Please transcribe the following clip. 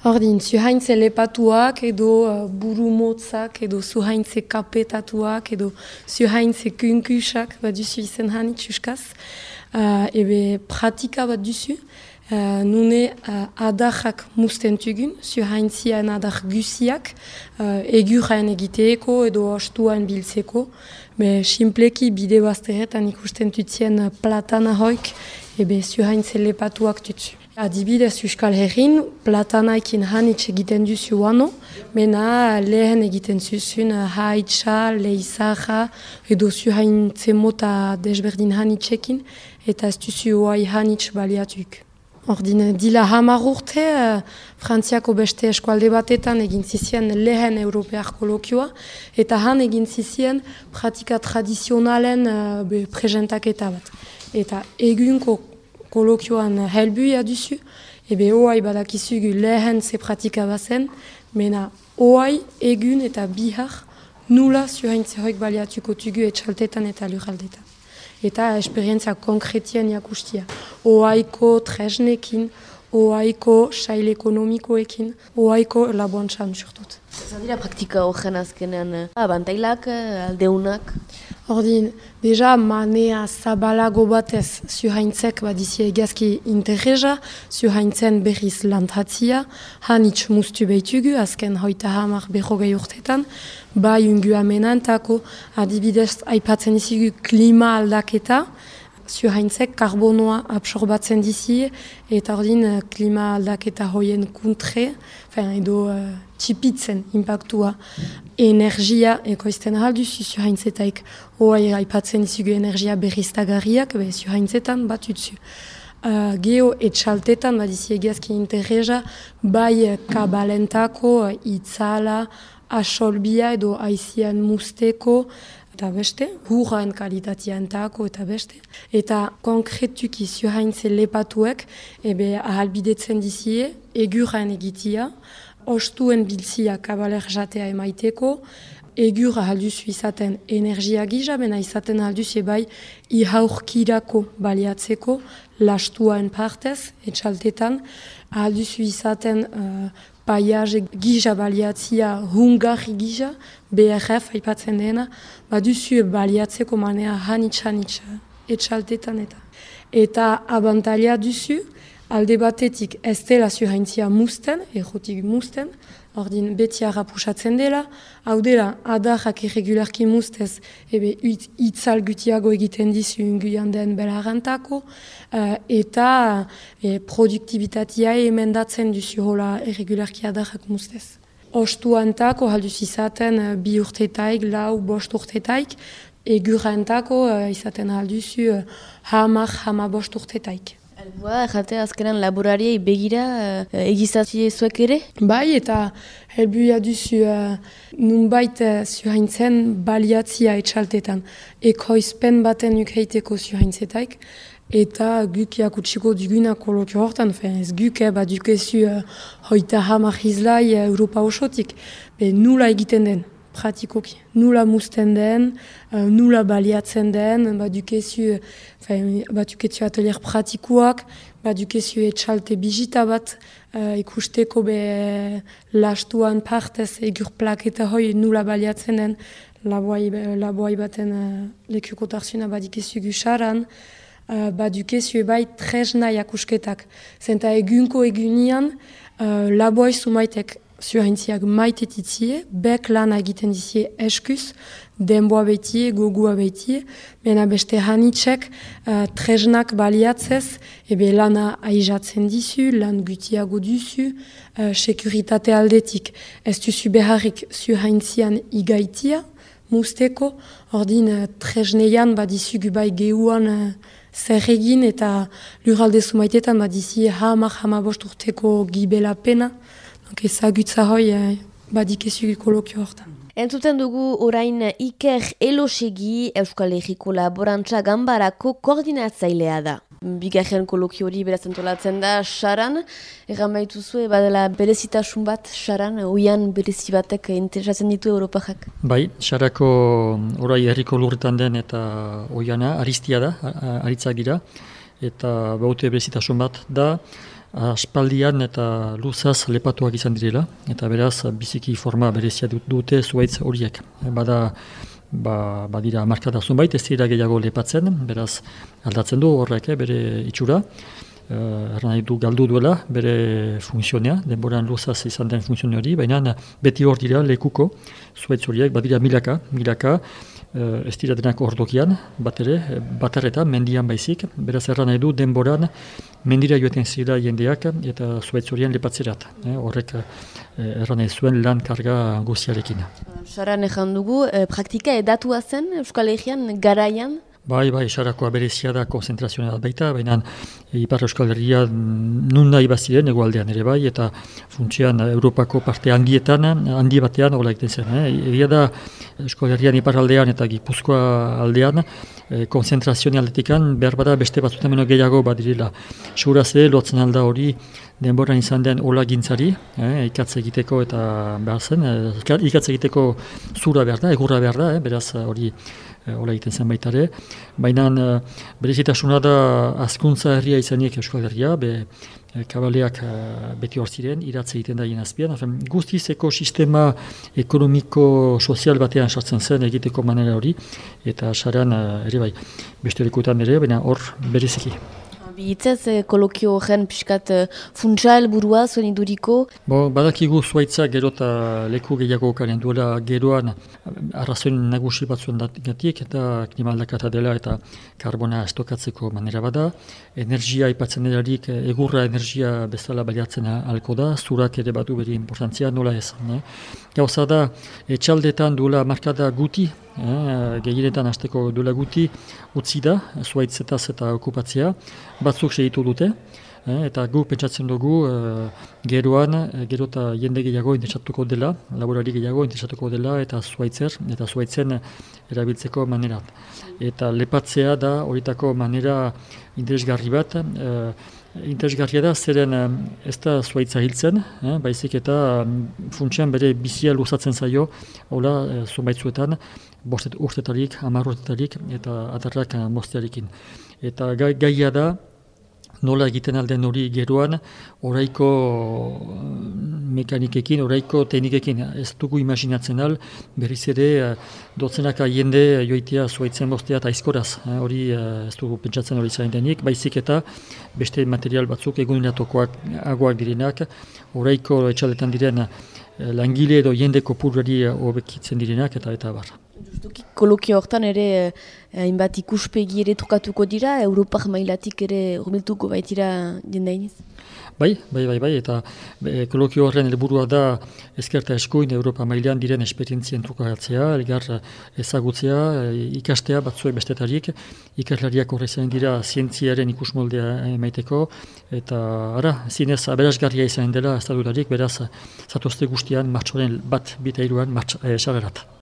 Ordin, zuhaintze lepatuak edo buru motzak edo zuhaintze kapetatuak edo zuhaintze kunkusak bat duzu izen hanitz uskaz. Ebe pratika bat duzu. Nune adarrak mustentugun, zuhaintzian adar guziak, eguraen egiteeko edo ostuan biltzeko. Be simpleki bide bazteretan ikusten tutzien platana hoik, ebe zuhaintze lepatuak tutzu. Adibidez Euskal Herrin, platanaikin hanitz egiten duzu wano, mena lehen egiten zuzun haitza, leizarra, edo zuhaintze mota desberdin hanitzekin, eta ez duzu oai hanitz baliatuk. Ordin, dila 10 urte, Frantziako beste eskualde batetan egin zizien lehen europear kolokioa, eta han egin zizien pratika tradizionalen presentaketa bat. Eta egunko kolokioan helbuia duzu, ebe oai badakizugu lehen ze pratika bazen, mena oai, egun eta bihar nula zuhaintze hoik baliatuko tugu etxaltetan eta lurraldetan. Eta esperientzia konkretien jakustia. Oaiko tresnekin, oaiko sail ekonomikoekin, oaiko laboantzan surtut. Zer dira praktika horren azkenean abantailak, aldeunak? Ordin, deja manea zabalago batez zuhaintzek badizie egazki interreza, zuhaintzen berriz lantatzia, hanitz mustu behitugu, azken 30-40 urtetan, bai ungu amenantako, adibidez aipatzen izigu klima aldaketa, zuhaintzek karbonoa absorbatzen dizie, eta ordin klima aldaketa hoien kontre, edo txipitzen impactua energia ekoizten alduzu zuhaintzetaik, oai aipatzen izugu energia berriztagarriak, zuhaintzetan bat utzu. Geo etxaltetan badizie egazki interreza, bai kabalentako, itzala, asolbia edo aizian musteko, eta beste, hurraen kalitateantako eta beste. Eta konkretuki zuhaintze lepatuek, ebe ahalbidetzen dizie, eguraen egitia, ostuen biltzia kabaler jatea emaiteko, egur ahalduzu izaten energia gisa, bena izaten ahalduzu bai ihaurkirako baliatzeko, lastuaen partez, etxaltetan, ahalduzu izaten paiaz gisa baliatzia hungarri gisa, BRF aipatzen dena, baduzu baliatzeko manea hanitz etxaltetan eta. Eta abantalia duzu, alde batetik ez dela zuhaintzia musten, errotik musten, ordin beti harrapusatzen dela, hau dela adarrak irregularki mustez, ebe itzal gutiago egiten dizu unguian den belarantako, eta produktibitatea emendatzen duzu hola irregularki adarrak mustez. Ostuantako halduz izaten 2 urtetaik, 4-5 urtetaik, egurantako izaten alduzu 10-15 urtetaik. Helbua, jate azkenan laborariei begira egizazie zuek ere? Bai, eta helbuia duzu nunbait zuhaintzen baliatzia etxaltetan. Ekoizpen baten ukeiteko zuhaintzetaik, eta guk jakutsiko duguna kolokio hortan, ez guk bat dukezu 30 izlai Europa osotik, nula egiten den. Pratikoki. Nula musten den, nula baliatzen den, badukezu atelier pratikoak, badukezu etxalte bizita bat, ikusteko lastuan partez egur plaketa hoi nula baliatzen den, laboai baten lekukotarzuna badikezu gusaran, badukezu bai tresna jakusketak. Zenta egunko egunian, laboai sumaitek zuhaintziak maitetitzie, bek lan egiten dizie eskuz, denboa behitie, gogua behitie, mena beste hanitzek tresnak baliatzez, ebe lana aizatzen dizu, lan gutiago duzu, sekuritate aldetik. Ez duzu beharrik zuhaintzian igaitia, musteko, ordin tresneian badizugu bai gehuan zer egin eta lurralde sumaitetan badizie 10-15 urteko gibela pena, ezagutza hoi badikezu kolokio hortan. Entzuten dugu orain Iker Elosegi Euskal Herriko Laborantza Ganbarako koordinatzailea da. Bigarren kolokio hori beraz antolatzen da Saran. Egan baituzue badela berezitasun bat Saran, oian berezi batek interesatzen ditu Europajak? Bai, Sarako orai herriko lurretan den eta oiana aristia da, aritzak dira. Eta baute berezitasun bat da, aspaldian eta luzaz lepatuak izan direla, eta beraz biziki forma berezia dute zuhaitz horiek. Badira markada zunbait, ez dira gehiago lepatzen, beraz aldatzen du horrek bere itxura. Nahi du galdu duela bere funtzionea, denboran luzaz izan den funtzionea hori, baina beti hor dira lekuko zuhaitz horiek, badira milaka, ez dira denak ordokian, batarretan, mendian baizik, beraz nahi du denboran mendira joeten zira jendeak eta zuhaitz horien lepatzerat. Horrek nahi zuen lan karga guziarekin. Saran ezan dugu, praktika edatua zen Euskal Herrian garaian? Bai, Sarakoa berezia da konzentrazioa baita, baina Ipar Euskal Herria nun nahi baziren egoaldean ere bai, eta funtsean Europako parte handi batean hola egiten zen. Egia da Euskal Herrian Ipar aldean eta Gipuzkoa aldean konzentrazioa aldetikan behar bada beste batzutan meno gehiago badirela. Seguraz lotzen alda hori denboran izan den hola gintzari, ikatz egiteko eta behar zen, ikatz egiteko zura behar da, egurra behar da, beraz hori hola egiten zen baita ere. Baina berezitasuna da azkuntza herria izanik Euskal Herria, kabaleak beti hor ziren, iratze egiten da azpian. Guztiz ekosistema ekonomiko-sozial batean sartzen zen egiteko manera hori, eta saran ere bai, beste lekutan ere, baina hor bereziki. Bihitzez, kolokio horren pixkat funtsa helburua zuen iduriko? Badakigu zuhaitza gero eta leku gehiago karen duela geroan arrazoen nagusi batzuen gatik eta klimaldakata dela eta karbona estokatzeko manera bada. Energia aipatzen erarik egurra energia bezala baliatzen halko da, zurak ere badu beri importantzia nola ez. Gauza da, etxaldetan duela markada guti, gehienetan hasteko duela guti utzi da, zuhaitzetaz eta okupatzea, batzuk segitu dute, eta gu pentsatzen dugu gero eta jende gehiago interesatuko dela, laborari gehiago interesatuko dela, eta zuhaitzen erabiltzeko manerat. Eta lepatzea da horietako manera interesgarri bat, interesgarria da, zeren ez da zuhaitza hiltzen, baizik eta funtsean bere bizia luzatzen zaio, hola, zunbaitzuetan, 5 urtetarik, 10 urtetarik, eta adarrak moztearekin. Eta gaia da, nola egiten alden hori geroan, oraiko mekanikekin, oraiko teknikekin. Ez dugu imaginatzen al, berriz ere dotzenaka jende joitea zuhaitzen bostea eta aizkoraz. Hori ez dugu pentsatzen hori zain denik, baizik eta beste material batzuk eguneratokoak agoak direnak, oraiko etxaletan diren langile edo jende kopurari hobekitzen direnak eta bar. Justuki kolokio hortan ere hainbat ikuspegi ere trukatuko dira, Europar mailatik ere humiltuko baitira jendainiz? Bai, eta kolokio horren helburua da ezkerta eskuin Europa mailan diren esperientzien trukatzea, elgar ezagutzea, ikastea batzuek bestetarik, ikaslariak horrezen dira zientziaren ikusmoldea emaiteko, eta zinez aberasgarria izan dela ez da dudarik, beraz zatozte guztian martxoren 1-2 sagarat.